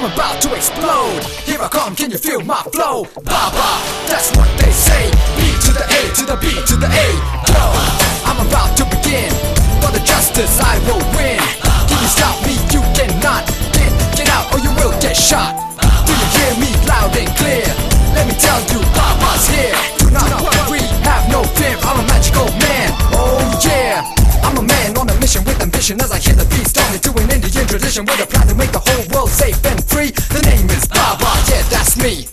I'm about to explode. Here I come, can you feel my flow? Baba, that's what they say. B to the A, to the B, to the A. Yo, I'm about to begin. For the justice I will win. Can you stop me? You cannot. Get out or you will get shot. Do you hear me loud and clear? Let me tell you, Baba's here. Do not worry, have no fear. I'm a magical man, oh yeah. I'm a man on a mission with ambition. As I hear the beat starting to an Indian tradition with a plan to make the whole world safe and free. The name is Baba, yeah, that's me.